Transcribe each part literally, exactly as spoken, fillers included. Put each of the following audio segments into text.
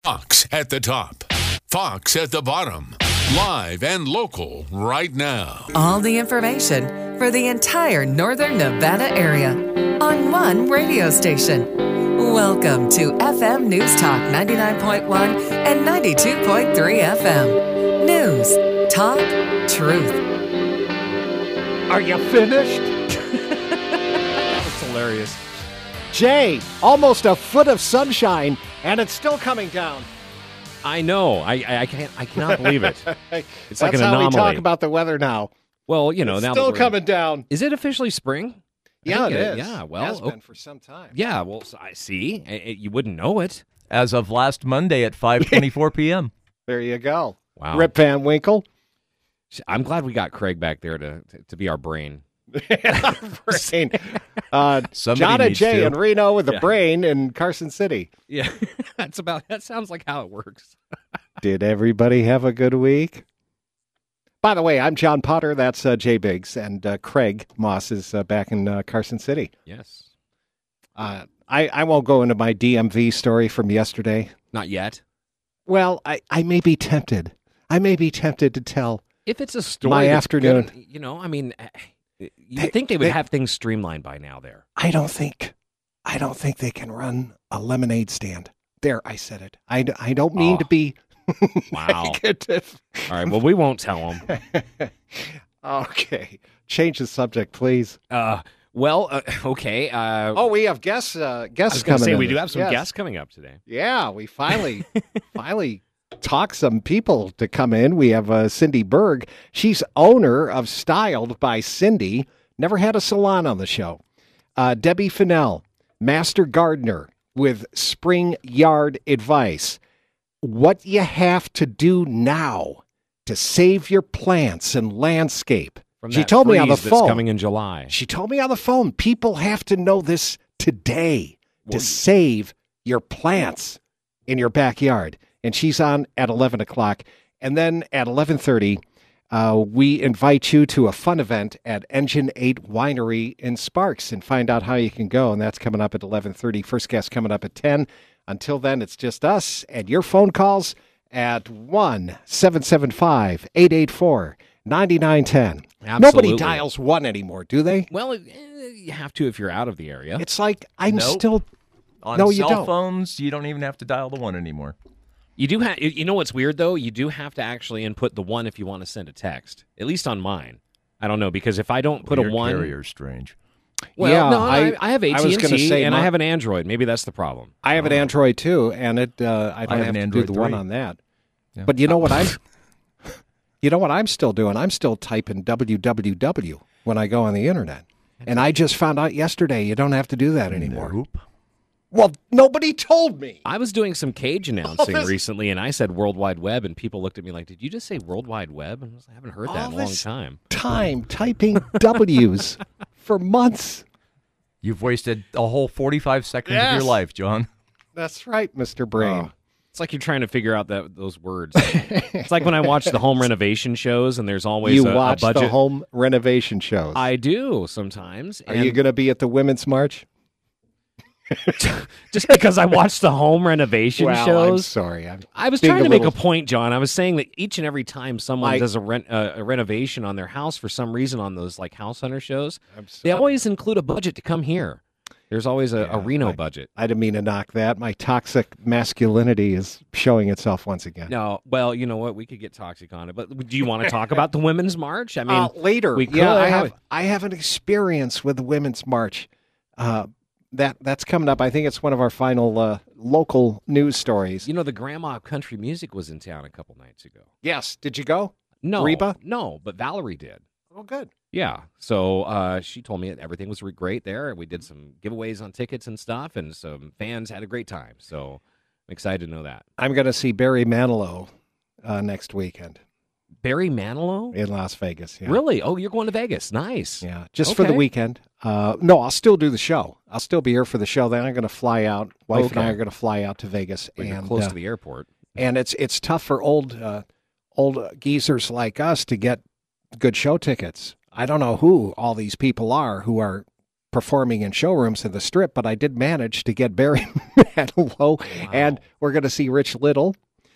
Fox at the top, Fox at the bottom, live and local right now. All the information for the entire Northern Nevada area on one radio station. Welcome to F M News Talk ninety-nine point one and ninety-two point three F M. News, talk, truth. Are you finished? That's hilarious. Jay, almost a foot of sunshine, and it's still coming down. I know. I I, I can't. I cannot believe it. It's That's like an how anomaly. we talk about the weather now. Well, you know, it's now still that we're- coming down. Is it officially spring? I Yeah, think it is. Yeah. Well, has oh, been for some time. yeah. Well, so I see. I- I- you wouldn't know it. As of last Monday at five twenty-four p.m. There you go. Wow. Rip Van Winkle. I'm glad we got Craig back there to to, to be our brain. Brain. Uh, Somebody John and needs Jay to. and Reno with the Yeah. brain in Carson City. Yeah. That's about. That sounds like how it works. Did everybody have a good week? By the way, I'm John Potter. That's uh, Jay Biggs. And uh, Craig Moss is uh, back in uh, Carson City. Yes. Uh, I, I won't go into my D M V story from yesterday. Not yet. Well, I, I may be tempted. I may be tempted to tell. If it's a story, My that's afternoon. good, you know, I mean, you They- would think they would they- have things streamlined by now. There. I don't think, I don't think they can run a lemonade stand. There, I said it. I, d- I don't mean Oh. to be Wow. negative. All right. Well, we won't tell them. Okay, change the subject, please. Uh, well, uh, okay. Uh, Oh, we have guests. Uh, I guests was going to coming. say we in. do have some Yes. guests coming up today. Yeah, we finally, finally talked some people to come in. We have uh, Cindy Berg. She's owner of Styled by Cindy. Never had a salon on the show. Uh, Debbie Fennell, master gardener with Spring Yard Advice. What you have to do now to save your plants and landscape. From She that told me on the freeze that's phone. coming in July. She told me on the phone, people have to know this today to Well, save your plants in your backyard. And she's on at eleven o'clock. And then at eleven thirty, uh, we invite you to a fun event at Engine eight Winery in Sparks and find out how you can go. And that's coming up at eleven thirty. First guest coming up at ten. Until then, it's just us and your phone calls at one seven seven five, eight eight four, nine nine one zero. Nobody Absolutely. dials one anymore, do they? Well, eh, you have to if you're out of the area. It's like I'm Nope. still. On No, you cell don't. phones, you don't even have to dial the one anymore. You do have. You know what's weird though? You do have to actually input the one if you want to send a text. At least on mine. I don't know because if I don't put Your a one, carrier's strange. well, Yeah, no, I, I- I have I A was T and gonna T say and my- I have an Android. Maybe that's the problem. I have an Android too, and it. Uh, I don't I have have, an to do Android the one three. on that. Yeah. But you know what I'm. You know what I'm still doing? I'm still typing w w w when I go on the internet, and I just found out yesterday you don't have to do that anymore. Nope. Well, nobody told me. I was doing some cage announcing this- recently, and I said World Wide Web, and people looked at me like, "Did you just say World Wide Web?" And I, was, I haven't heard that All in a long this- time. Time typing W's for months. You've wasted a whole forty-five seconds of Yes. your life, John. That's right, Mister Brain. Oh. It's like you're trying to figure out that those words. It's like when I watch the home renovation shows, and there's always you a, watch a budget. the home renovation shows. I do sometimes. Are and you going to be at the Women's March? just because I watch the home renovation well, I'm shows? sorry. I'm I was being trying a to make little- a point, John. I was saying that each and every time someone I- does a, rent, uh, a renovation on their house for some reason on those like house hunter shows, I'm they sorry. always include a budget to come here. There's always a, Yeah, a Reno I- budget. I didn't mean to knock that. My toxic masculinity is showing itself once again. No, well, you know what? We could get toxic on it, but do you want to talk about the Women's March? I mean, uh, later, we yeah, I could. have I have an experience with the Women's March. Uh, that that's coming up. I think it's one of our final uh, local news stories. you know, the Grandma of Country Music was in town a couple nights ago. Yes, did you go? No, Reba? no, but Valerie did. Oh, good. Yeah, so uh, she told me everything was re- great there. We did some giveaways on tickets and stuff, and some fans had a great time. So I'm excited to know that. I'm going to see Barry Manilow uh, next weekend Barry Manilow? in Las Vegas. Yeah. Really? Oh, you're going to Vegas. Nice. Yeah, just for the Okay. weekend. Uh, no, I'll still do the show. I'll still be here for the show. Then I'm going to fly out. Wife and I Okay. are going to fly out to Vegas, Well, you're and close uh, to the airport. and it's it's tough for old uh, old geezers like us to get good show tickets. I don't know who all these people are who are performing in showrooms in the Strip, but I did manage to get Barry Manilow, Wow. and we're going to see Rich Little,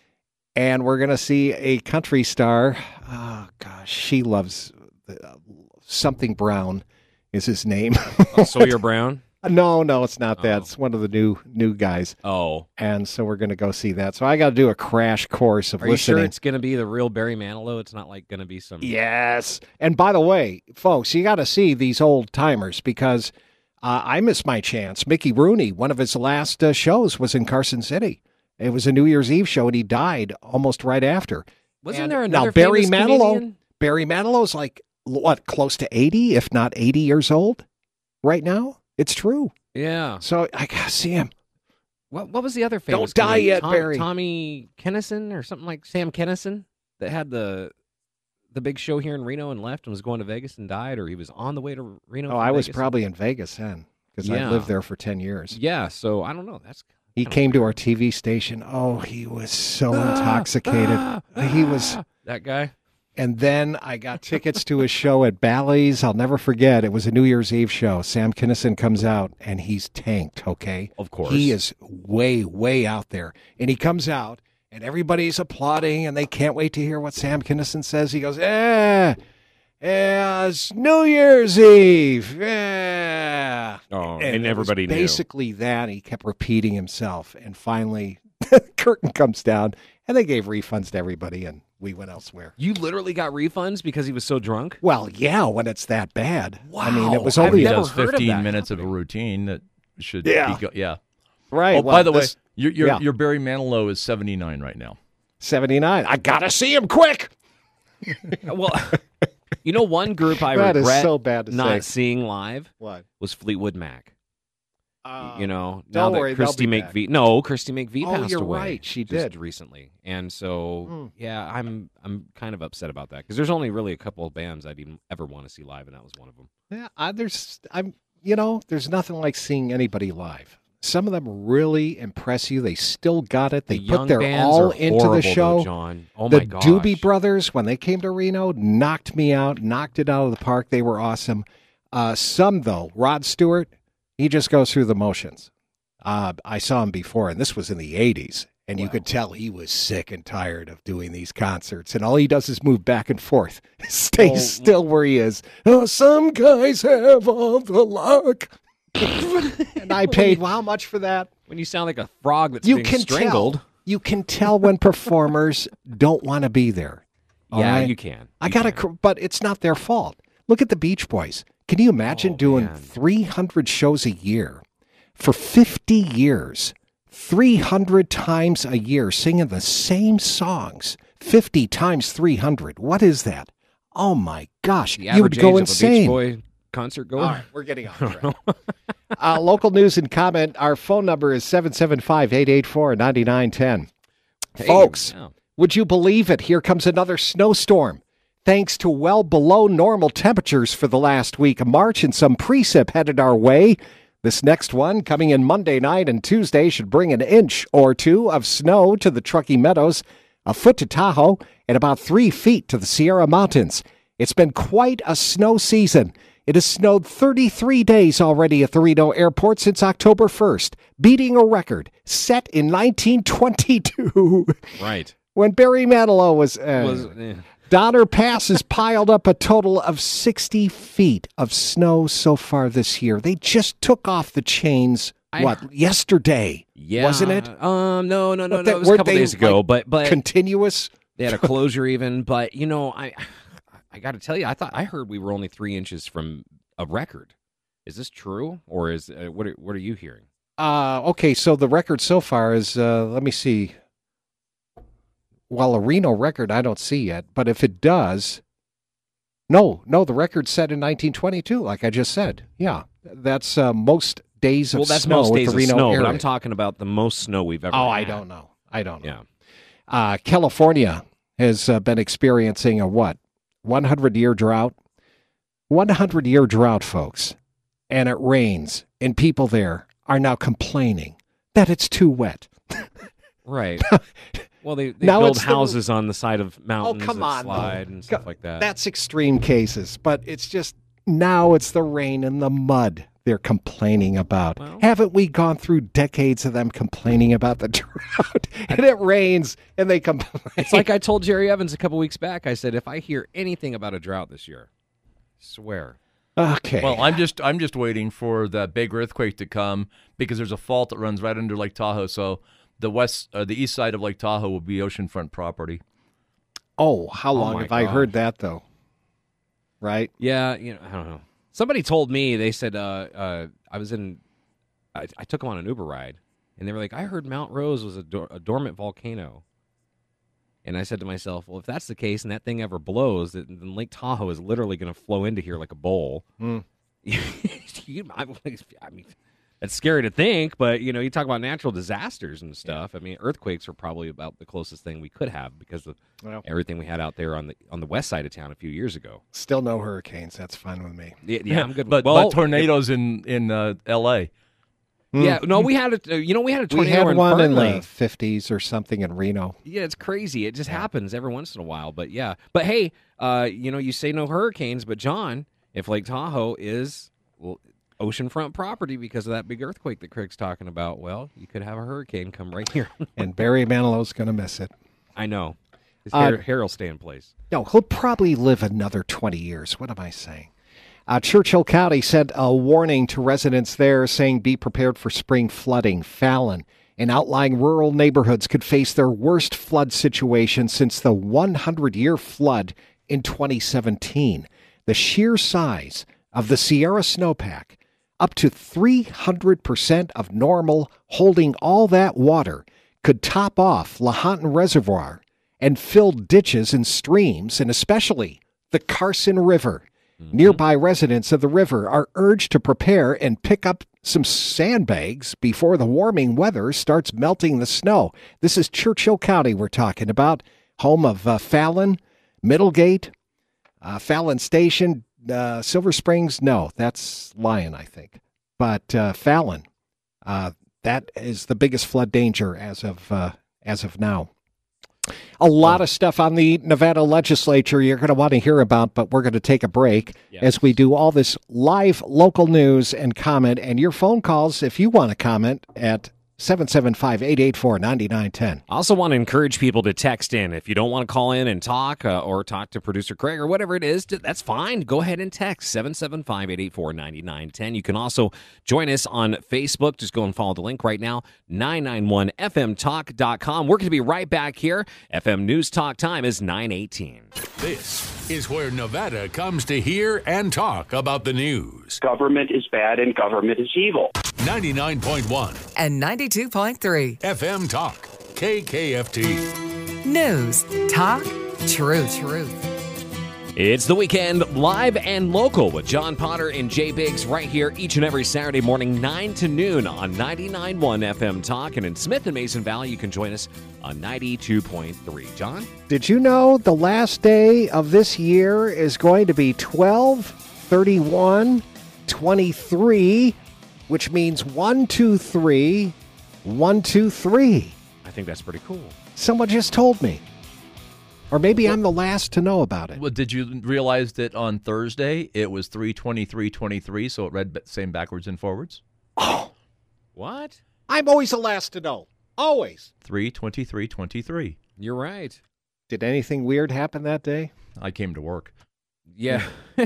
and we're going to see a country star. Oh, gosh, she loves uh, something Brown is his name. Oh, Sawyer Brown? no, no, it's not that. Oh. It's one of the new new guys, Oh. and so we're going to go see that. So I got to do a crash course of Are you listening. sure it's going to be the real Barry Manilow? It's not like going to be some... Yes. And by the way, folks, you got to see these old timers because uh, I missed my chance. Mickey Rooney, one of his last uh, shows was in Carson City. It was a New Year's Eve show, and he died almost right after. Wasn't And there another now Barry famous Manilow? comedian? Barry Manilow's like what, close to eighty, if not eighty years old, right now. It's true. Yeah. So I got to see him. What What was the other famous? Don't die comedian? yet, Tom- Barry. Tommy Kennison or something like Sam Kennison that had the the big show here in Reno and left and was going to Vegas and died, or he was on the way to Reno. Oh, from I was Vegas. probably in Vegas then because I Yeah. lived there for ten years. Yeah. So I don't know. That's He came to our T V station. Oh, he was so intoxicated. He was, that guy. and then I got tickets to his show at Bally's. I'll never forget. It was a New Year's Eve show. Sam Kinison comes out, and he's tanked, okay? Of course. He is way, way out there. And he comes out, and everybody's applauding, and they can't wait to hear what Sam Kinison says. He goes, eh, eh, it's New Year's Eve. Yeah. Oh, And and, it was everybody knew. basically that. He kept repeating himself, and finally, the curtain comes down, and they gave refunds to everybody, and we went elsewhere. You literally got refunds because he was so drunk? Well, yeah, when it's that bad. I mean, it Wow. was I've only He never does heard of fifteen that minutes of a happening. routine that should Yeah. be go- yeah. right. Oh, well, by the this- way, your your, yeah. your Barry Manilow is seventy-nine right now. seventy-nine. I gotta see him quick. Well, you know, one group I That is regret so bad to not say. seeing live What? was Fleetwood Mac. Uh, you know, now don't that worry, they'll Christy be back. McVie, no, Christy McVie Oh, passed you're away. right, she just did. recently, and so Hmm. yeah, I'm I'm kind of upset about that because there's only really a couple of bands I'd even ever want to see live, and that was one of them. Yeah, I, there's, I'm, you know, there's nothing like seeing anybody live. Some of them really impress you. They still got it. They The put young their bands all are into horrible, the show. though, John. Oh the my gosh. Doobie Brothers, when they came to Reno, knocked me out, knocked it out of the park. They were awesome. Uh, some, though, Rod Stewart, he just goes through the motions. Uh, I saw him before, and this was in the eighties, and you could tell he was sick and tired of doing these concerts, and all he does is move back and forth, stays Oh. still where he is. Oh, some guys have all the luck. And I paid, well, how much for that? When you sound like a frog that's You being can strangled. tell. You can tell when performers don't want to be there. All Yeah, right? you can. I You got to, can. but it's not their fault. Look at the Beach Boys. Can you imagine Oh, doing man. three hundred shows a year for fifty years, three hundred times a year, singing the same songs, fifty times three hundred? What is that? Oh my gosh, The you would average go age insane. Of a Beach Boy concert goer. All right, we're getting off track. uh, local news and comment. Our phone number is seven seven five, eight eight four, nine nine one zero. Hey, Folks, yeah. would you believe it? Here comes another snowstorm. Thanks to well below normal temperatures for the last week of March and some precip headed our way. This next one, coming in Monday night and Tuesday, should bring an inch or two of snow to the Truckee Meadows, a foot to Tahoe, and about three feet to the Sierra Mountains. It's been quite a snow season. It has snowed thirty-three days already at the Reno Airport since October first, beating a record set in nineteen twenty-two Right. when Barry Manilow was... Uh, Was eh. Donner Pass has piled up a total of sixty feet of snow so far this year. They just took off the chains, I what, yesterday, Yeah. wasn't it? Um. No. No. No. But No. that- It was a weren't couple they, days ago, like, but but Continuous? they had a closure even. But you know, I I got to tell you, I thought I heard we were only three inches from a record. Is this true, or is uh, what? Are, what are you hearing? Uh, okay, so the record so far is, uh, let me see. Well, a Reno record I don't see yet, but if it does, no, no, the record's set in nineteen twenty-two, like I just said. Yeah, that's uh, most days of Well, that's snow most at days the of Reno snow, area. but I'm talking about the most snow we've ever. Oh, I had. don't know. I don't know. Yeah. Uh, California has uh, been experiencing a what? one hundred year drought? one hundred year drought, folks. And it rains, and people there are now complaining that it's too wet. Right. Well, they, they Now build it's the- houses on the side of mountains come that on, slide though. and stuff Go- like that. That's extreme cases, but it's just now it's the rain and the mud they're complaining about. Well- Haven't we gone through decades of them complaining about the drought? And it rains, and they complain. It's like I told Jerry Evans a couple weeks back. I said, if I hear anything about a drought this year, swear. Okay. Well, I'm just I'm just waiting for that big earthquake to come because there's a fault that runs right under Lake Tahoe. So the west, uh, the east side of Lake Tahoe will be oceanfront property. oh, how Oh long my have I gosh. heard that, though? Right? Yeah, you know, I don't know. Somebody told me, they said, uh, uh, I was in, I, I took them on an Uber ride, and they were like, I heard Mount Rose was a, dor- a dormant volcano. And I said to myself, well, if that's the case and that thing ever blows, then then Lake Tahoe is literally going to flow into here like a bowl. Mm. You- I I mean, that's scary to think, but, you know, you talk about natural disasters and stuff. I mean, earthquakes are probably about the closest thing we could have because of Well, everything we had out there on the on the west side of town a few years ago. still no hurricanes. That's fine with me. Yeah, yeah I'm good. But, well, but tornadoes in in uh, L A. Yeah, no, we had a, uh, you know, we had a We tornado had in one in Parkland. the fifties or something in Reno. Yeah, it's crazy. It just happens every once in a while. But yeah, but hey, uh, you know, you say no hurricanes, but John, if Lake Tahoe is well, oceanfront property because of that big earthquake that Craig's talking about, well, you could have a hurricane come right here. And Barry Manilow's going to miss it. I know. His Uh, hair, hair will stay in place. No, he'll probably live another twenty years. What am I saying? Uh, Churchill County sent a warning to residents there saying be prepared for spring flooding. Fallon and outlying rural neighborhoods could face their worst flood situation since the hundred-year flood in twenty seventeen. The sheer size of the Sierra snowpack, up to three hundred percent of normal, holding all that water, could top off Lahontan Reservoir and fill ditches and streams, and especially the Carson River. Nearby residents of the river are urged to prepare and pick up some sandbags before the warming weather starts melting the snow. This is Churchill County we're talking about, home of uh, Fallon, Middlegate, uh, Fallon Station, uh, Silver Springs. No, that's Lyon, I think. But uh, Fallon, uh, that is the biggest flood danger as of uh, as of now. A lot of stuff on the Nevada legislature you're going to want to hear about, but we're going to take a break Yes. as we do all this live local news and comment. And your phone calls, if you want to comment, at seven seven five, eight eight four, nine nine one zero. I also want to encourage people to text in. If you don't want to call in and talk uh, or talk to producer Craig or whatever it is, that's fine. Go ahead and text seven seven five, eight eight four, nine nine one zero. You can also join us on Facebook. Just go and follow the link right now, nine nine one f m talk dot com. We're going to be right back here. F M News Talk time is nine eighteen. This is where Nevada comes to hear and talk about the news. Government is bad and government is evil. ninety-nine point one And ninety-two point three. F M Talk, K K F T. News, talk, truth. Truth. It's the weekend, live and local with John Potter and Jay Biggs right here each and every Saturday morning, nine to noon on ninety-nine point one F M Talk. And in Smith and Mason Valley, you can join us on ninety-two point three. John? Did you know the last day of this year is going to be twelve thirty-one twenty-three, which means one, two, three, one, two, three. I think that's pretty cool. Someone just told me. Or maybe I'm the last to know about it. Well, did you realize that on Thursday it was three twenty-three twenty-three, so it read ba- same backwards and forwards? What? I'm always the last to know. Always. three twenty-three twenty-three. You're right. Did anything weird happen that day? I came to work. Yeah. I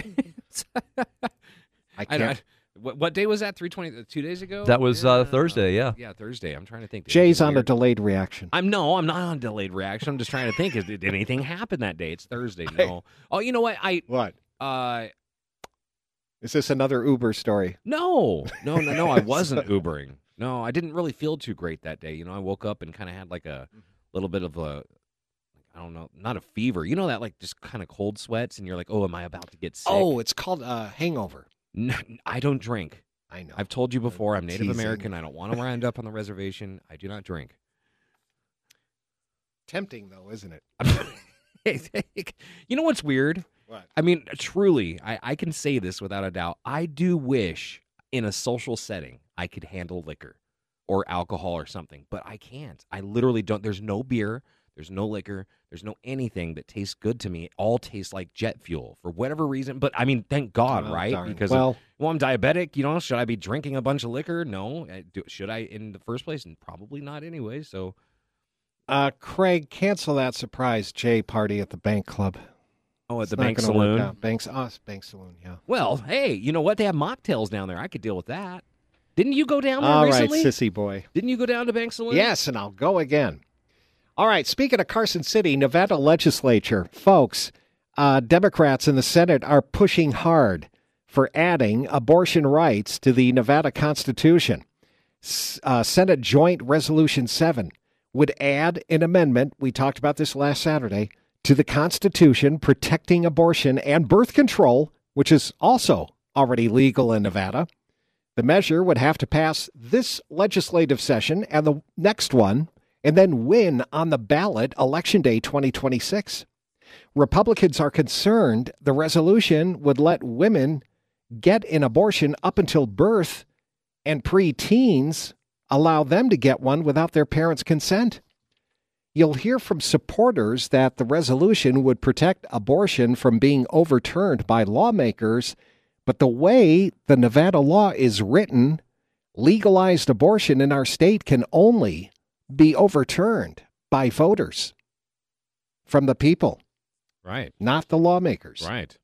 I can't. don't, what, what day was that? three twenty, two days ago? That was, uh, Thursday, yeah. Yeah, Thursday. I'm trying to think. Did Jay's anything on a weird- delayed reaction. I'm no, I'm not on delayed reaction. I'm just trying to think. Is, did anything happen that day? It's Thursday. No. Oh, you know what? I What? uh Is this another Uber story? no, no, no, no. I wasn't Ubering. No, I didn't really feel too great that day. You know, I woke up and kind of had like a little bit of a, I don't know, not a fever. You know that like just kind of cold sweats, and you're like, oh, am I about to get sick? Oh, it's called uh, hangover. No, I don't drink. I know. I've told you before. I'm Native Teasing. American. I don't want to end up on the reservation. I do not drink. Tempting, though, isn't it? You know what's weird? What? I mean, truly, I, I can say this without a doubt. I do wish in a social setting I could handle liquor or alcohol or something, but I can't. I literally don't. There's no beer. There's no liquor. There's no anything that tastes good to me. It all tastes like jet fuel for whatever reason. But, I mean, thank God, Oh, right? darn. Because, Well- of, well, I'm diabetic. You know, should I be drinking a bunch of liquor? No. I- do- Should I in the first place? And probably not anyway. So, Uh, Craig, cancel that surprise Jay party at the Bank Club. oh, at It's the not Bank gonna work Saloon. out. Banks, us, Bank Saloon, yeah. Well, hey, you know what? They have mocktails down there. I could deal with that. Didn't you go down there All right, recently? sissy boy. Didn't you go down to Bank Saloon? Yes, and I'll go again. All right, speaking of Carson City, Nevada legislature, folks, uh, Democrats in the Senate are pushing hard for adding abortion rights to the Nevada Constitution. S- uh, Senate Joint Resolution seven would add an amendment, we talked about this last Saturday, to the Constitution protecting abortion and birth control, which is also already legal in Nevada. The measure would have to pass this legislative session and the next one, and then win on the ballot Election Day twenty twenty-six. Republicans are concerned the resolution would let women get an abortion up until birth and preteens allow them to get one without their parents' consent. You'll hear from supporters that the resolution would protect abortion from being overturned by lawmakers, but the way the Nevada law is written, legalized abortion in our state can only be overturned by voters from the people, Right. not the lawmakers. Right.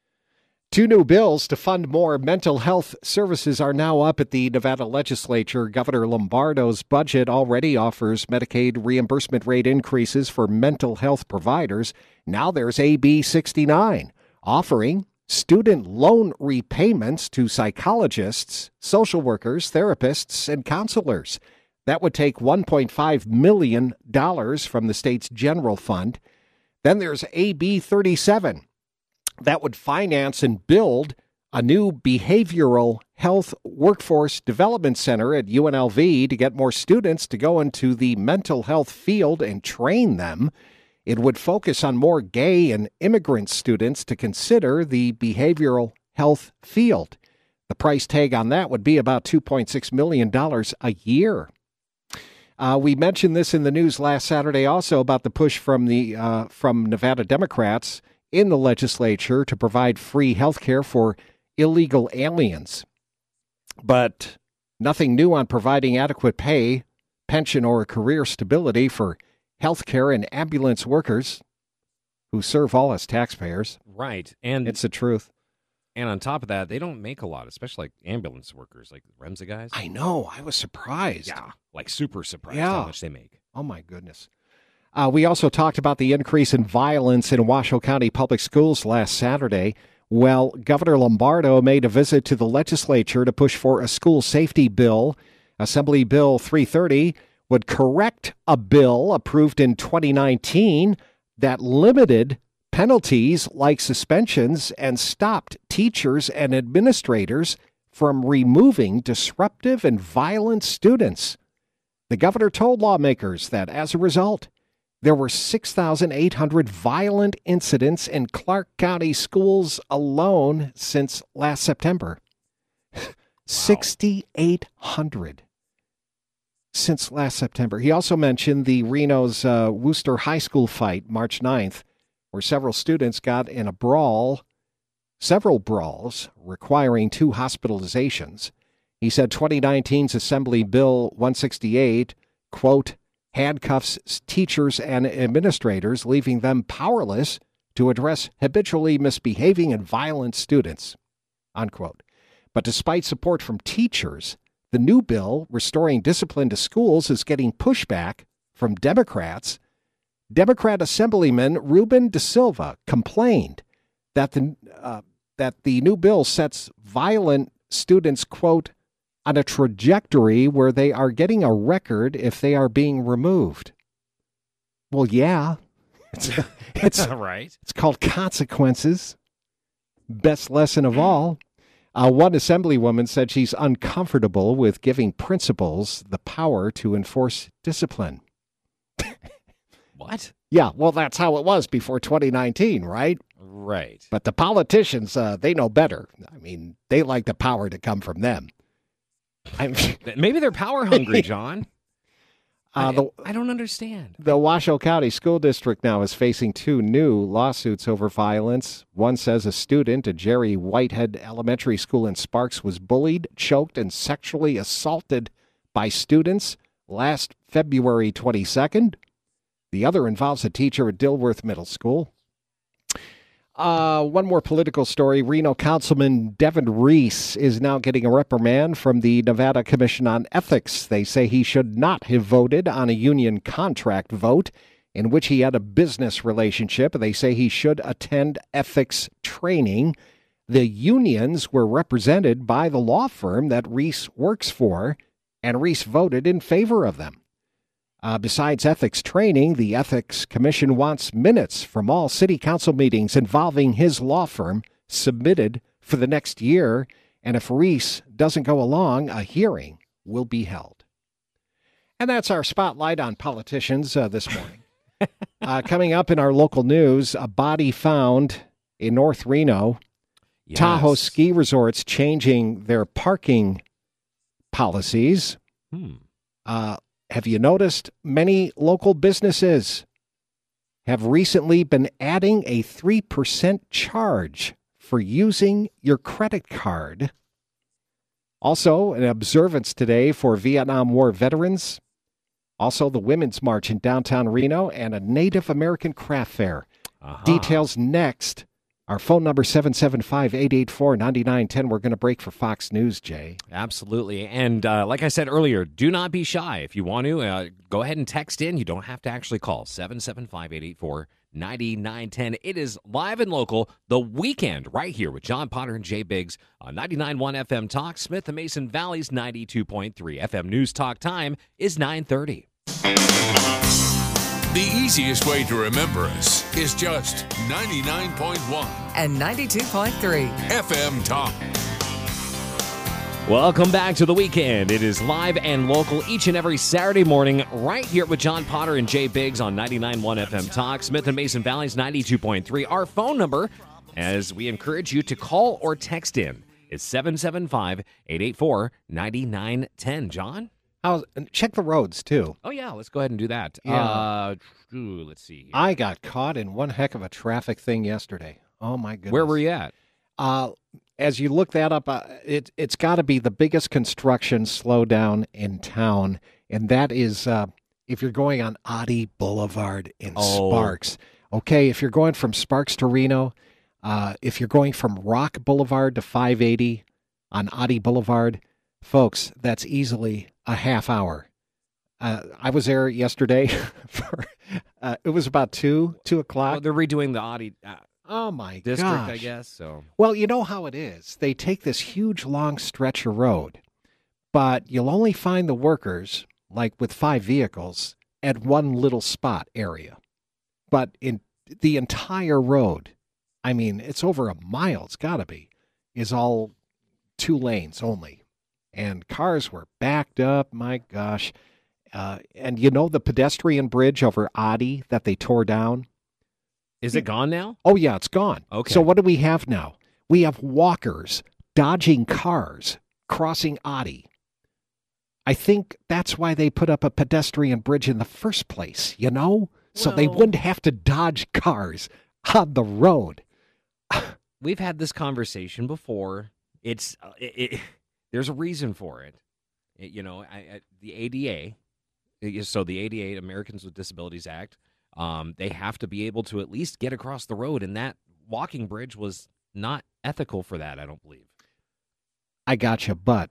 Two new bills to fund more mental health services are now up at the Nevada legislature. Governor Lombardo's budget already offers Medicaid reimbursement rate increases for mental health providers. Now there's A B sixty-nine, offering student loan repayments to psychologists, social workers, therapists, and counselors. That would take one point five million dollars from the state's general fund. Then there's A B thirty-seven. That would finance and build a new behavioral health workforce development center at U N L V to get more students to go into the mental health field and train them. It would focus on more gay and immigrant students to consider the behavioral health field. The price tag on that would be about two point six million dollars a year. Uh, we mentioned this in the news last Saturday also about the push from the uh, from Nevada Democrats in the legislature to provide free health care for illegal aliens. But nothing new on providing adequate pay, pension, or career stability for health care and ambulance workers who serve all as taxpayers. Right. And It's the truth. and on top of that, they don't make a lot, especially like ambulance workers, like REMSA guys. I know. I was surprised. Yeah. Like super surprised Yeah. how much they make. Oh, my goodness. Uh, we also talked about the increase in violence in Washoe County Public Schools last Saturday. Well, Governor Lombardo made a visit to the legislature to push for a school safety bill. Assembly Bill three thirty would correct a bill approved in twenty nineteen that limited penalties like suspensions and stopped teachers and administrators from removing disruptive and violent students. The governor told lawmakers that as a result, there were six thousand eight hundred violent incidents in Clark County schools alone since last September. six thousand eight hundred since last September. He also mentioned the Reno's uh, Worcester High School fight March ninth, where several students got in a brawl, several brawls requiring two hospitalizations. He said twenty nineteen's Assembly Bill one sixty-eight, quote, handcuffs teachers and administrators, leaving them powerless to address habitually misbehaving and violent students, unquote. But despite support from teachers, the new bill restoring discipline to schools is getting pushback from Democrats. Democrat Assemblyman Ruben De Silva complained that the uh, that the new bill sets violent students, quote, on a trajectory where they are getting a record if they are being removed. Well, yeah, it's it's right. it's called consequences. Best lesson of all. Uh, one assemblywoman said she's uncomfortable with giving principals the power to enforce discipline. What? Yeah, well, that's how it was before twenty nineteen, right? Right. But the politicians, uh, they know better. I mean, they like the power to come from them. I'm, Maybe they're power hungry, John. Uh, I, the, I don't understand. the Washoe County School District now is facing two new lawsuits over violence. One says a student at Jerry Whitehead Elementary School in Sparks was bullied, choked, and sexually assaulted by students last February twenty-second. The other involves a teacher at Dilworth Middle School. Uh, one more political story. Reno Councilman Devin Reese is now getting a reprimand from the Nevada Commission on Ethics. They say he should not have voted on a union contract vote in which he had a business relationship. They say he should attend ethics training. The unions were represented by the law firm that Reese works for, and Reese voted in favor of them. Uh, besides ethics training, the Ethics Commission wants minutes from all city council meetings involving his law firm submitted for the next year, and if Reese doesn't go along, a hearing will be held. And that's our spotlight on politicians uh, this morning. uh, coming up in our local news, a body found in North Reno. Yes. Tahoe Ski Resorts changing their parking policies. Hmm. Uh, have you noticed many local businesses have recently been adding a three percent charge for using your credit card? Also, an observance today for Vietnam War veterans. Also, the Women's March in downtown Reno and a Native American craft fair. Uh-huh. Details next. Our phone number, seven seven five, eight eight four, nine nine one zero. We're going to break for Fox News, Jay. Absolutely. And uh, like I said earlier, do not be shy. If you want to, uh, go ahead and text in. You don't have to actually call. seven seven five, eight eight four, nine nine one zero. It is live and local, The Weekend, right here with John Potter and Jay Biggs on ninety-nine point one F M Talk. Smith and Mason Valley's ninety-two point three. F M News Talk time is nine thirty. The easiest way to remember us is just ninety-nine point one and ninety-two point three. F M Talk. Welcome back to The Weekend. It is live and local each and every Saturday morning right here with John Potter and Jay Biggs on ninety-nine point one F M Talk. Smith and Mason Valley's ninety-two point three. Our phone number, as we encourage you to call or text in, is seven seven five, eight eight four, nine nine one zero. John? How's, check the roads, too. Oh, yeah, let's go ahead and do that. Yeah. Uh, ooh, let's see. Here. I got caught in one heck of a traffic thing yesterday. Oh, my goodness. Where were you at? Uh, as you look that up, uh, it, it's got to be the biggest construction slowdown in town, and that is uh, if you're going on Oddie Boulevard in Oh. Sparks. Okay, if you're going from Sparks to Reno, uh, if you're going from Rock Boulevard to five eighty on Oddie Boulevard, folks, that's easily a half hour. Uh, I was there yesterday. for uh, It was about two, two o'clock. Well, they're redoing the Audi uh, Oh, my district, gosh. I guess. So Well, you know how it is. They take this huge, long stretch of road, but you'll only find the workers, like with five vehicles, at one little spot area. But in the entire road, I mean, it's over a mile, it's got to be, is all two lanes only. And cars were backed up, my gosh. Uh, and you know the pedestrian bridge over Oddie that they tore down? is it gone now? Oh, yeah, it's gone. Okay. So what do we have now? We have walkers dodging cars crossing Oddie. I think that's why they put up a pedestrian bridge in the first place, you know? So they Well- wouldn't have to dodge cars on the road. We've had this conversation before. It's uh, it, it, there's a reason for it. It- you know, I, I, the A D A. it- So the A D A, Americans with Disabilities Act, um, they have to be able to at least get across the road, and that walking bridge was not ethical for that. I don't believe. I gotcha, but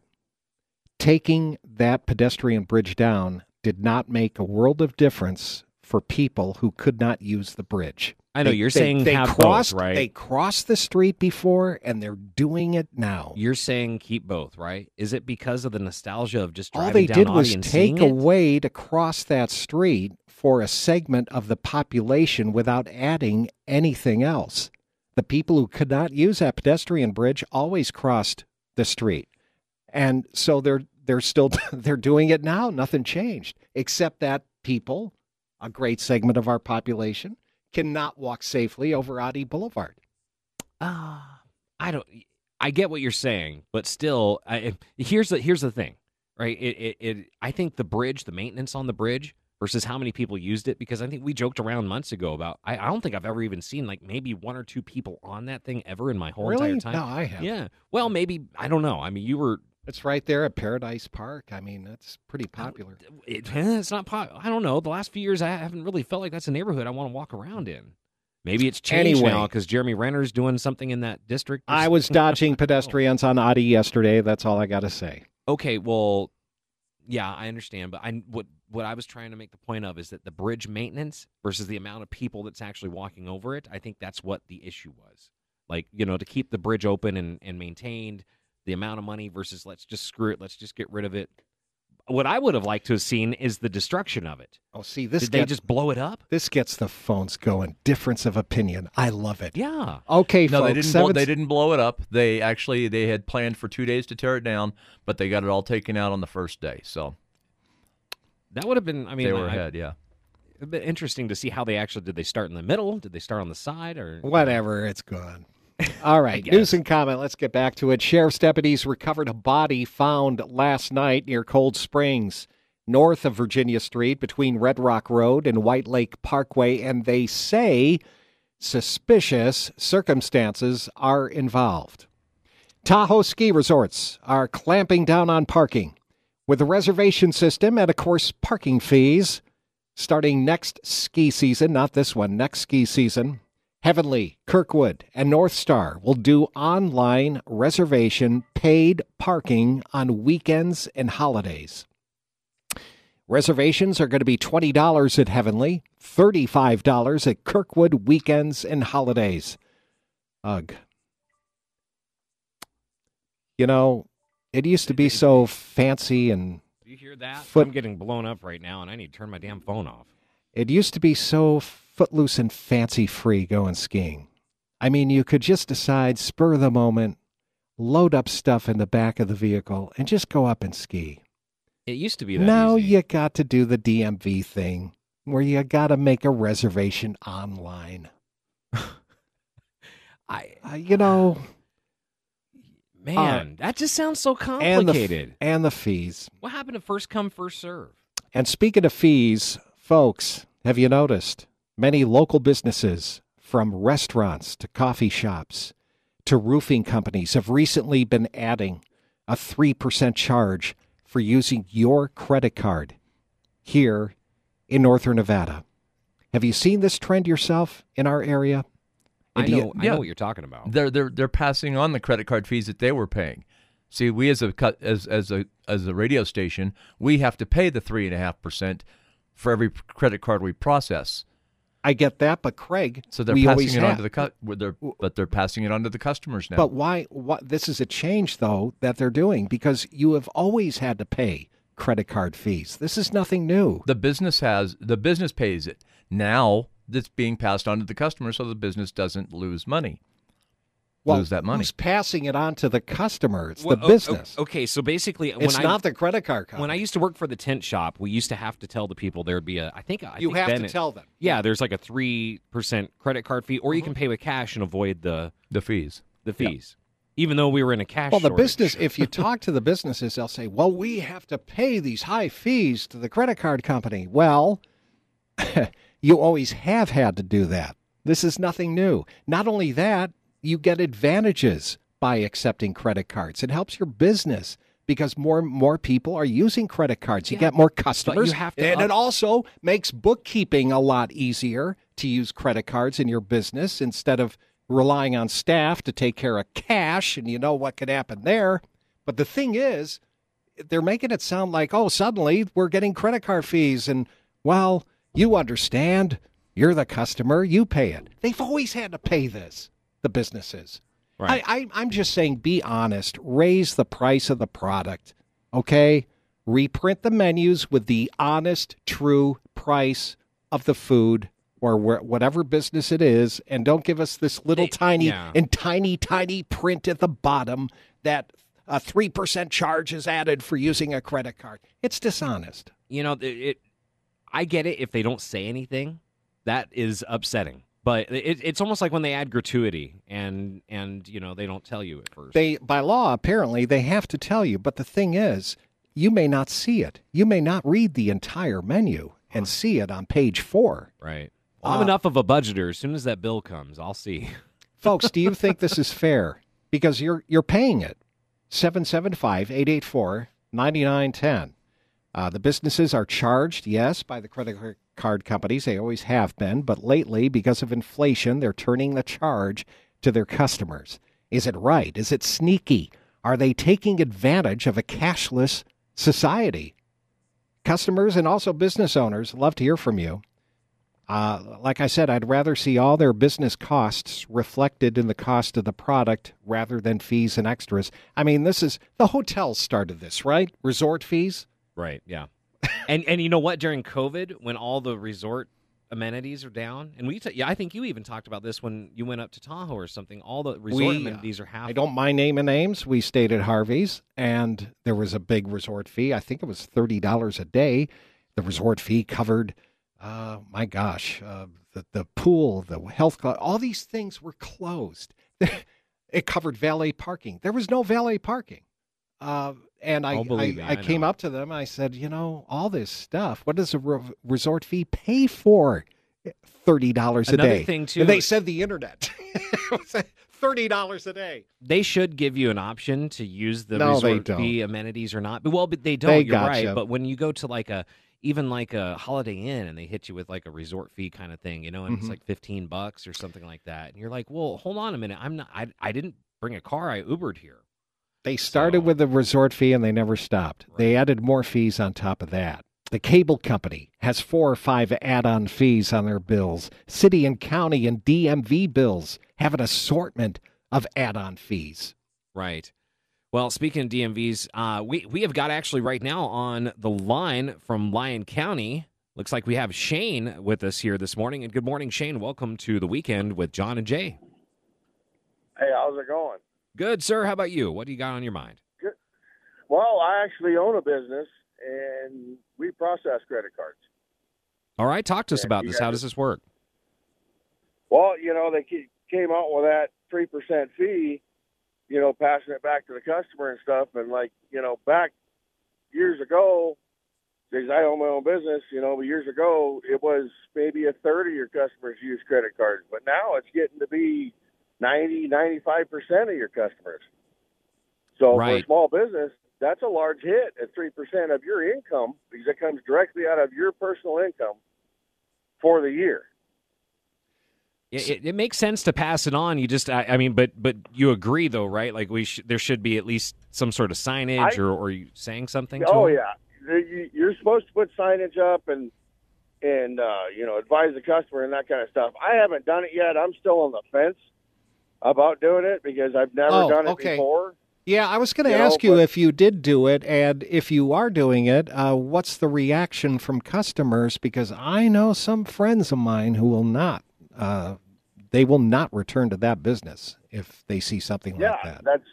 taking that pedestrian bridge down did not make a world of difference for people who could not use the bridge. I know They- you're they- saying they have both, crossed, right? They crossed the street before, and they're doing it now. You're saying keep both, right? Is it because of the nostalgia of just driving All they down did Audie was and take seeing a it? way to cross that street for a segment of the population without adding anything else. The people who could not use that pedestrian bridge always crossed the street. And so they're they're still they're doing it now. Nothing changed except that people, a great segment of our population, cannot walk safely over Oddie Boulevard. Ah, I don't. I get what you're saying, but still, I, here's the here's the thing, right? It, it, it, I think the bridge, the maintenance on the bridge versus how many people used it, because I think we joked around months ago about, I, I don't think I've ever even seen like maybe one or two people on that thing ever in my whole Really? entire time. No, I haven't. Yeah. Well, maybe, I don't know. I mean, you were, It's right there at Paradise Park. I mean, that's pretty popular. it, it's not, pop, I don't know. The last few years, I haven't really felt like that's a neighborhood I want to walk around in. Maybe it's changed Anyway. now because Jeremy Renner's doing something in that district. or I was dodging pedestrians on Audi yesterday. That's all I got to say. Okay, well, yeah, I understand, but I what what I was trying to make the point of is that the bridge maintenance versus the amount of people that's actually walking over it, I think that's what the issue was. Like, you know, to keep the bridge open and, and maintained, the amount of money versus let's just screw it, let's just get rid of it. What I would have liked to have seen is the destruction of it. Oh, see, this Did they get- just blow it up? This gets the phones going. Difference of opinion. I love it. Yeah. Okay, No, folks. they didn't. Blow, seven- they didn't blow it up. They actually they had planned for two days to tear it down, but they got it all taken out on the first day. So That would have been, I mean, they were I- ahead. Yeah. a bit interesting to see how they actually, did they start in the middle? Did they start on the side? Or Whatever, it's gone. All right, guess. news and comment. Let's get back to it. Sheriff's deputies recovered a body found last night near Cold Springs, north of Virginia Street, between Red Rock Road and White Lake Parkway, and they say suspicious circumstances are involved. Tahoe ski resorts are clamping down on parking with a reservation system and, of course, parking fees starting next ski season, not this one, next ski season. Heavenly, Kirkwood, and North Star will do online reservation paid parking on weekends and holidays. Reservations are going to be twenty dollars at Heavenly, thirty-five dollars at Kirkwood weekends and holidays. Ugh. You know, it used to be so fancy and Do you hear that? Foot- I'm getting blown up right now, and I need to turn my damn phone off. it used to be so footloose and fancy-free going skiing. I mean, you could just decide, spur of the moment, load up stuff in the back of the vehicle, and just go up and ski. It used to be that Now easy. you got to do the D M V thing, where you got to make a reservation online. I, Uh, you know, man, that just sounds so and the, complicated. and the fees. What happened to first come, first serve? And speaking of fees, folks, have you noticed many local businesses, from restaurants to coffee shops to roofing companies, have recently been adding a three percent charge for using your credit card here in Northern Nevada? Have you seen this trend yourself in our area? I And do you- know, I yeah. know what you're talking about. They're they're they're passing on the credit card fees that they were paying. See, we as a cut as as a as a radio station, we have to pay the three and a half percent for every credit card we process. I get that, but Craig, So they're we always passing it on have. to the cu- well, they're, but they're passing it on to the customers now. But why? What? This is a change, though, that they're doing because you have always had to pay credit card fees. This is nothing new. the business has the business pays it. Now it's being passed on to the customer, so the business doesn't lose money. lose that money. Who's passing it on to the customer? It's Well, the o- business. o- Okay, so basically, It's when not I the credit card company. when I used to work for the tent shop, we used to have to tell the people there would be a. I think I you think have then to it- tell them. Yeah, there's like a three percent credit card fee, or you can pay with cash and avoid the The fees. the fees. Even though we were in a cash. Well, the shortage. business, if you talk to the businesses, they'll say, well, we have to pay these high fees to the credit card company. Well, you always have had to do that. This is nothing new. Not only that, you get advantages by accepting credit cards. It helps your business because more more people are using credit cards. You Yeah, get more customers. you have to and up- it also makes bookkeeping a lot easier to use credit cards in your business instead of relying on staff to take care of cash, and you know what could happen there. But the thing is, they're making it sound like, oh, suddenly we're getting credit card fees. And, well, you understand. You're the customer. You pay it. They've always had to pay this, the businesses. Right. I, I, I'm just saying, be honest. Raise the price of the product, okay? Reprint the menus with the honest, true price of the food or where, whatever business it is, and don't give us this little It- tiny yeah. and tiny, tiny print at the bottom that a three percent charge is added for using a credit card. It's dishonest. you know, it, it. I get it if they don't say anything, that is upsetting. But it, it's almost like when they add gratuity and and you know they don't tell you at first. They, by law, apparently, they have to tell you. But the thing is, you may not see it. You may not read the entire menu and see it on page four. Right. Well, I'm Uh, enough of a budgeter. As soon as that bill comes, I'll see. Folks, do you think this is fair? Because you're you're paying it. seven seven five, eight eight four, nine nine one zero. Uh, the businesses are charged, yes, by the credit card companies. They always have been. But lately, because of inflation, they're turning the charge to their customers. Is it right? Is it sneaky? Are they taking advantage of a cashless society? Customers and also business owners, love to hear from you. Uh, like I said, I'd rather see all their business costs reflected in the cost of the product rather than fees and extras. I mean, this is, the hotels started this, right? Resort fees? Right, yeah. and and you know what? During COVID, when all the resort amenities are down, and we, t- yeah, I think you even talked about this when you went up to Tahoe or something. All the resort We, uh, amenities are half. I don't mind naming names. We stayed at Harvey's, and there was a big resort fee. I think it was thirty dollars a day. The resort fee covered, uh, my gosh, uh, the, the pool, the health club, all these things were closed. It covered valet parking. There was no valet parking. Uh, and I, Oh, I, believe me, I, I came know. up to them. I said, you know, all this stuff, what does a re- resort fee pay for? thirty dollars a Another day. thing, too, And they is- said the internet. thirty dollars a day. They should give you an option to use the No, they resort don't. fee amenities or not. But well, but they don't. They You're gotcha. right. But when you go to like a even like a Holiday Inn and they hit you with like a resort fee kind of thing, you know, and Mhm. it's like fifteen bucks or something like that, and you're like, well, hold on a minute, I'm not. I I didn't bring a car. I Ubered here. They started So- with the resort fee and they never stopped. They added more fees on top of that. The cable company has four or five add-on fees on their bills. City and county and D M V bills have an assortment of add-on fees. Right. Well, speaking of D M Vs, uh, we we have got actually right now on the line from Lyon County. Looks like we have Shane with us here this morning. And good morning, Shane. Welcome to the weekend with John and Jay. Hey, how's it going? Good, sir. How about you? What do you got on your mind? Well, I actually own a business, and we process credit cards. All right, talk to us Yeah, about you this. How guys- does this work? Well, you know, they ke- came out with that three percent fee, you know, passing it back to the customer and stuff. And, like, you know, back years ago, because I own my own business, you know, but years ago, it was maybe a third of your customers use credit cards. But now it's getting to be ninety, ninety-five percent of your customers. So for Right. a small business, that's a large hit at three percent of your income because it comes directly out of your personal income for the year. It, it, it makes sense to pass it on. You just, I, I mean, but but you agree though, right? Like we, sh- there should be at least some sort of signage, I- or or you saying something? Oh to 'em? yeah, You- you're supposed to put signage up and and uh, you know advise the customer and that kind of stuff. I haven't done it yet. I'm still on the fence about doing it because I've never Oh, done it okay. before. Yeah, I was going to You know, ask you but- if you did do it, and if you are doing it, uh, what's the reaction from customers? Because I know some friends of mine who will not. Uh, they will not return to that business if they see something Yeah, like that. that's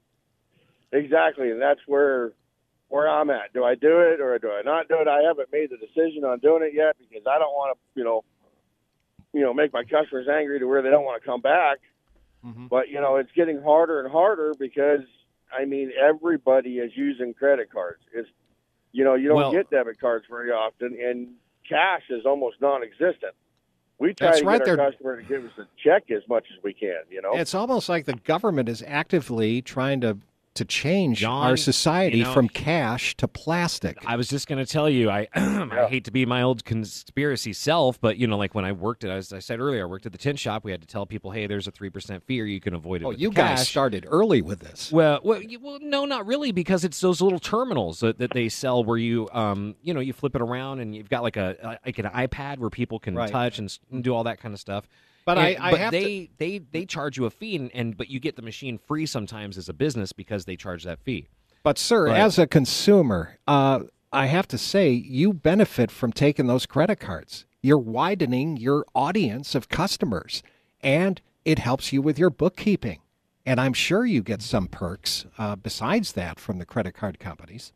exactly, and that's where where I'm at. Do I do it or do I not do it? I haven't made the decision on doing it yet because I don't want to, you know, you know, make my customers angry to where they don't want to come back. Mhm. But you know, it's getting harder and harder because I mean, everybody is using credit cards. It's you know, you don't Well- get debit cards very often, and cash is almost non-existent. We try That's to right, get our they're- customer to give us a check as much as we can. You know, It's almost like the government is actively trying to to change John, our society you know, from cash to plastic. I was just going to tell you, I I hate to be my old conspiracy self, but you know, like when I worked at, as I said earlier, I worked at the tin shop. We had to tell people, hey, there's a three percent fee, or you can avoid it. oh, with you the guys cash. started early with this. Well, well, you, well, no, not really, because it's those little terminals that, that they sell where you, um, you know, you flip it around and you've got like a like an iPad where people can Right. touch and, s- and do all that kind of stuff. But And- I, I but have to. they, they they charge you a fee, and, and but you get the machine free sometimes as a business because they charge that fee. But, sir, Right. as a consumer, uh, I have to say you benefit from taking those credit cards. You're widening your audience of customers, and it helps you with your bookkeeping. And I'm sure you get some perks uh, besides that from the credit card companies.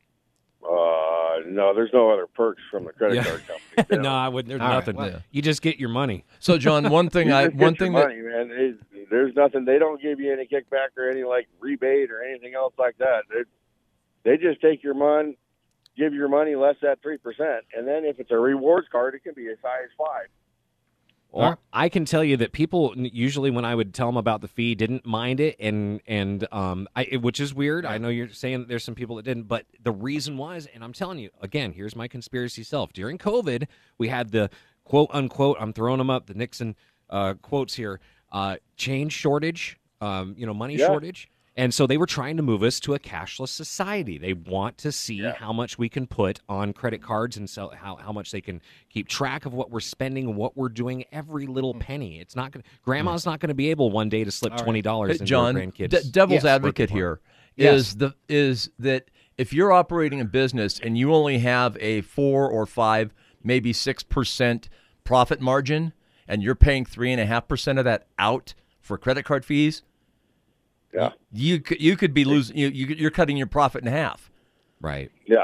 uh, no, there's no other perks from the credit Yeah. card company. They no, don't. I wouldn't. There's All right, nothing. well- You just get your money. So, John, one thing You I just one get your thing that money, man. It, there's nothing. They don't give you any kickback or any like rebate or anything else like that. They, they just take your mon give your money less that three percent. And then if it's a rewards card, it can be a size five. Well, I can tell you that people usually, when I would tell them about the fee, didn't mind it, and and um, I, which is weird. I know you're saying that there's some people that didn't, but the reason was, and I'm telling you again, here's my conspiracy self. During COVID, we had the quote unquote, I'm throwing them up, the Nixon uh, quotes here, uh, change shortage, um, you know, money Yeah. shortage. And so they were trying to move us to a cashless society. They want to see Yeah. how much we can put on credit cards and so how, how much they can keep track of what we're spending and what we're doing, every little penny. It's not going grandma's not going to be able one day to slip twenty dollars Hey, into John, her grandkids. d- devil's Yes. advocate here Yes. is the is that if you're operating a business and you only have a four or five, maybe six percent profit margin, and you're paying three and a half percent of that out for credit card fees, Yeah. you could you could be losing. You, you you're cutting your profit in half. Right. Yeah.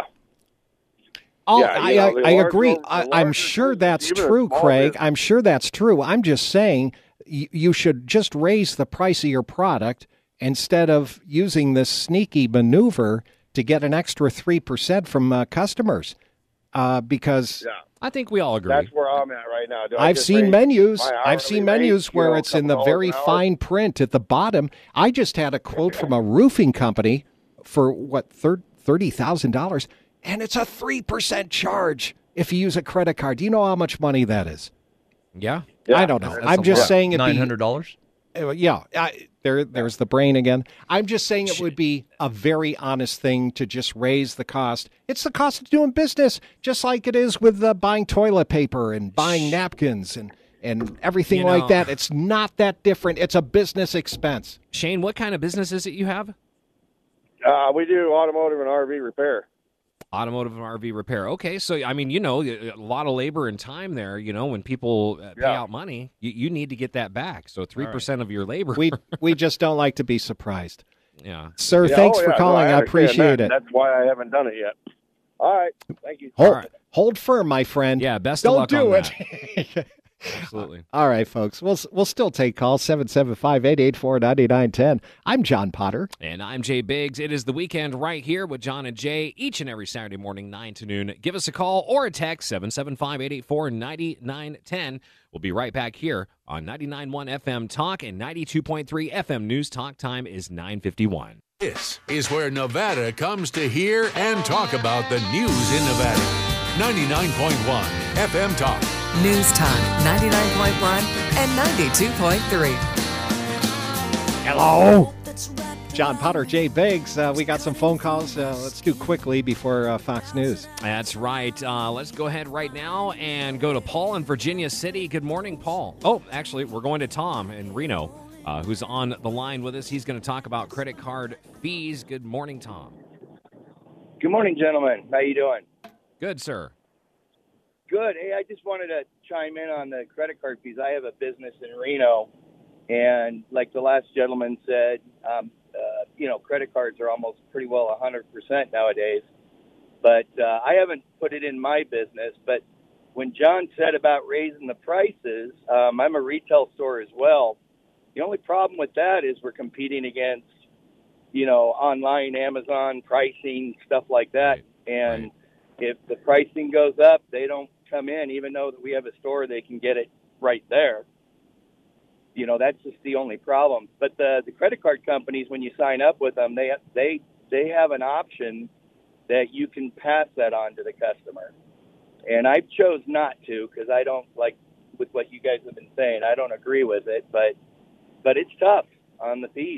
Oh, Yeah, I, you know, I, the I larger- agree. the I, I'm larger sure business, that's even a true, small Craig. business. I'm sure that's true. I'm just saying y- you should just raise the price of your product instead of using this sneaky maneuver to get an extra three percent from uh, customers. Uh, because Yeah. I think we all agree. That's where I'm at right now. Do I I've just seen raise menus. my I've seen hourly rate, menus you where know, a it's in couple the very dollars an hour? fine print at the bottom. I just had a quote from a roofing company for what thirty thousand dollars, and it's a three percent charge if you use a credit card. Do you know how much money that is? yeah. Yeah. I don't know. That's I'm a just lot. saying it'd nine be hundred dollars. uh, yeah. I, there, there's the brain again. I'm just saying it would be a very honest thing to just raise the cost. It's the cost of doing business, just like it is with uh, buying toilet paper and buying napkins and and everything You like know- that. It's not that different. It's a business expense. Shane, what kind of business is it you have? Uh, we do automotive and R V repair. Automotive and R V repair. Okay, so I mean, you know, a lot of labor and time there. You know, when people uh, pay Yeah. out money, you, you need to get that back. So three percent of your labor. We we just don't like to be surprised. yeah. Sir, Yeah, thanks oh, for yeah, no, calling. I understand appreciate that. it. That's why I haven't done it yet. All right. Thank you. Hold, All right. hold firm, my friend. Yeah. Best of Don't luck do on it. that. Absolutely. All right, folks. We'll we'll still take calls seven seven five, eight eight four, nine nine one zero. I'm John Potter. And I'm Jay Biggs. It is the weekend right here with John and Jay each and every Saturday morning, nine to noon. Give us a call or a text, seven seven five, eight eight four, nine nine one zero. We'll be right back here on ninety-nine point one F M Talk and ninety-two point three F M News. Talk time is nine fifty-one. This is where Nevada comes to hear and talk about the news in Nevada. ninety-nine point one F M Talk. News Talk ninety-nine point one and ninety-two point three. Hello. John Potter, Jay Biggs. Uh, we got some phone calls. Uh, let's do quickly before uh, Fox News. That's right. Uh, let's go ahead right now and go to Paul in Virginia City. Good morning, Paul. Oh, actually, we're going to Tom in Reno, uh, who's on the line with us. He's going to talk about credit card fees. Good morning, Tom. Good morning, gentlemen. How you doing? Good, sir. Good. Hey, I just wanted to chime in on the credit card fees. I have a business in Reno, and like the last gentleman said, um, uh, you know, credit cards are almost pretty well one hundred percent nowadays. But uh, I haven't put it in my business. But when John said about raising the prices, um, I'm a retail store as well. The only problem with that is we're competing against, you know, online, Amazon pricing, stuff like that. And Right. if the pricing goes up, they don't come in, even though that we have a store, they can get it right there. You know, that's just the only problem. But the the credit card companies, when you sign up with them, they they they have an option that you can pass that on to the customer. And I chose not to because I don't like with what you guys have been saying. I don't agree with it, but but it's tough on the fees.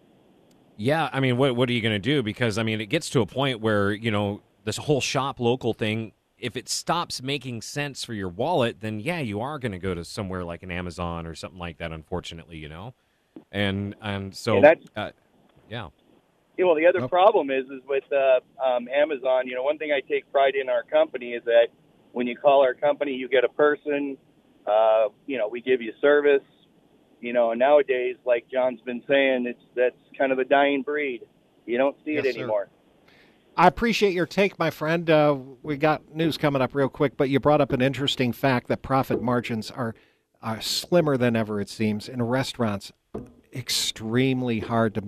Yeah, I mean, what what are you going to do? Because, I mean, it gets to a point where, you know, this whole shop local thing, if it stops making sense for your wallet, then, yeah, you are going to go to somewhere like an Amazon or something like that, unfortunately, you know? And and so, And that's- uh, yeah. Yeah, well, the other Oh. problem is, is with uh, um, Amazon. You know, one thing I take pride in our company is that when you call our company, you get a person. Uh, you know, we give you service. You know, and nowadays, like John's been saying, it's that's kind of a dying breed. You don't see Yes, it sir. anymore. I appreciate your take, my friend. Uh, we got news coming up real quick, but you brought up an interesting fact that profit margins are, are slimmer than ever, it seems. In restaurants, extremely hard to make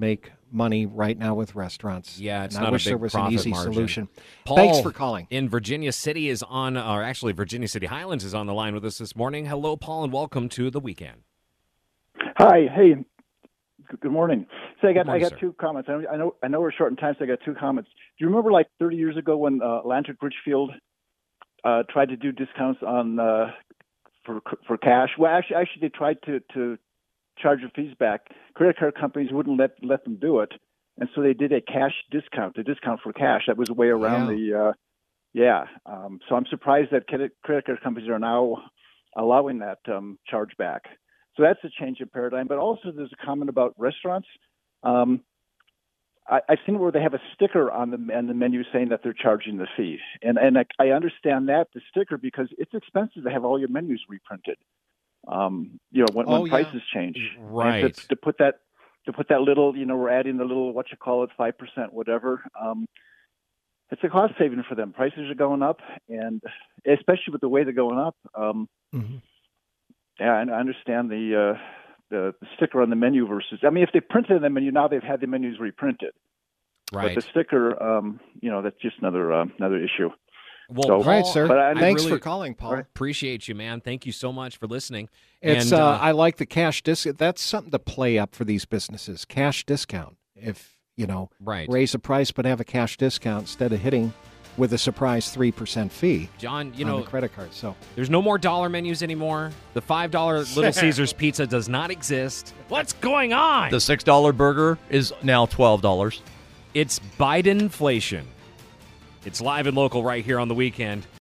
money right now with restaurants. Yeah, it's and not I a wish big there was an profit easy margin. solution. Paul Thanks for calling. in Virginia City is on, or actually Virginia City Highlands is on the line with us this morning. Hello, Paul, and welcome to the weekend. Hi, hey, g- good morning. So I got morning, I got sir. two comments. I know, I know I know we're short in time, so I got two comments. Do you remember like thirty years ago when uh, Atlantic Richfield uh, tried to do discounts on uh, for for cash? Well, actually, actually they tried to to charge the fees back. Credit card companies wouldn't let let them do it, and so they did a cash discount, a discount for cash. That was a way around Yeah. the. Uh, yeah, um, so I'm surprised that credit credit card companies are now allowing that um, charge back. So that's a change in paradigm. But also, there's a comment about restaurants. Um, I, I've seen where they have a sticker on the on the menu saying that they're charging the fee, and and I, I understand that the sticker because it's expensive to have all your menus reprinted. Um, you know, when, Oh, when yeah. prices change, Right. And to, to put that to put that little, you know, we're adding the little what you call it, five percent, whatever. Um, it's a cost saving for them. Prices are going up, and especially with the way they're going up. Um, Mhm. Yeah, I I understand the, uh, the the sticker on the menu versus. I mean, if they printed the menu now, they've had the menus reprinted. Right. But the sticker, um, you know, that's just another uh, another issue. Well, So- All right, Paul, sir. But I- Thanks really for calling, Paul. All right. appreciate you, man. Thank you so much for listening. It's and, uh, uh, I like the cash discount. That's something to play up for these businesses. Cash discount. If you know, right. raise the price but have a cash discount instead of hitting with a surprise three percent fee John, you on know, the credit card. So there's no more dollar menus anymore. The five dollar Little Caesars pizza does not exist. What's going on? The six dollar burger is now twelve dollars. It's Biden inflation. It's live and local right here on the weekend.